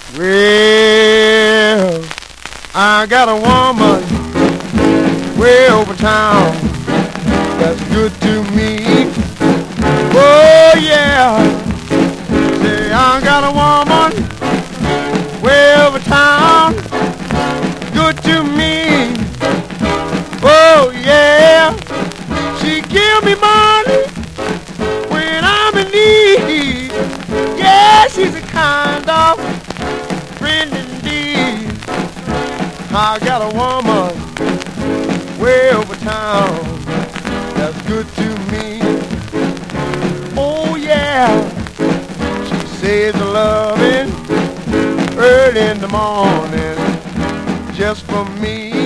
Well, I got a woman way over town that's good to me. Oh yeah, say I got a woman way over town, good to me. Oh yeah, she give me money when I'm in need. Yeah, she's a kind of friend indeed. I got a woman way over town that's good to me. Oh yeah, she says the loving early in the morning just for me.